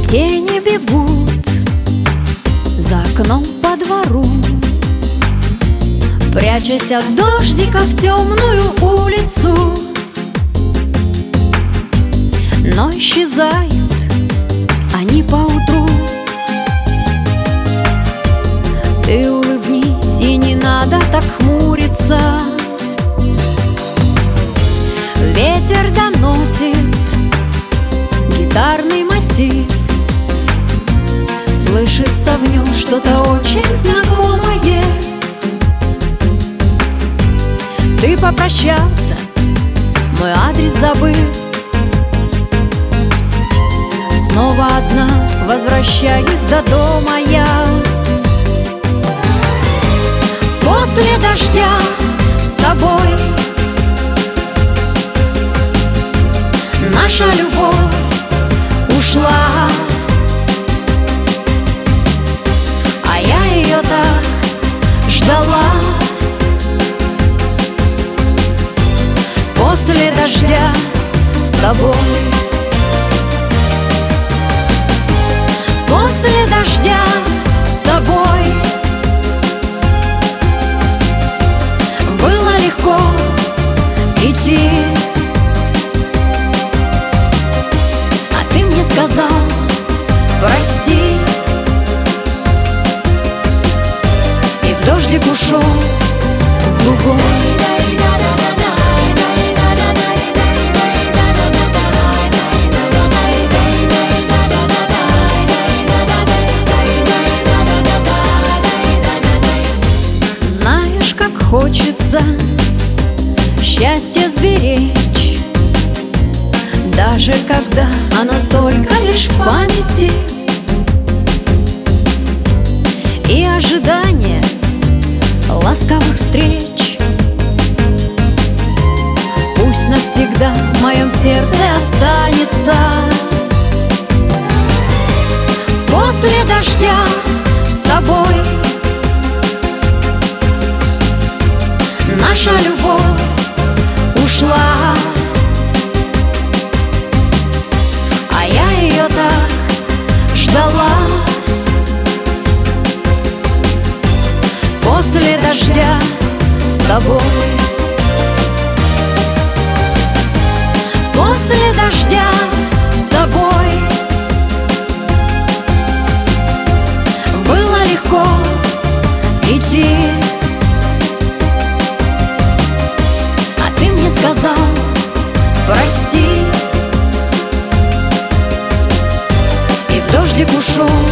Тени бегут за окном по двору, прячась от дождика в темную улицу. Но исчезают они поутру. Ты улыбнись, и не надо так хмуриться. Ветер доносит гитарный мотив, слышится в нем что-то очень знакомое. Ты попрощался, мой адрес забыл. Снова одна возвращаюсь до дома я. После дождя с тобой наша любовь ушла, а я ее так ждала. После дождя с тобой, после дождя с тобой было легко идти. А ты мне сказал прости, и в дождик ушел с другой. Хочется счастье сберечь, даже когда оно только лишь в памяти. И ожидание ласковых встреч пусть навсегда в моем сердце останется. После дождя с тобой наша любовь ушла, а я ее так ждала. После дождя с тобой, после дождя с тобой было легко идти. Сказал прости, и в дождик ушел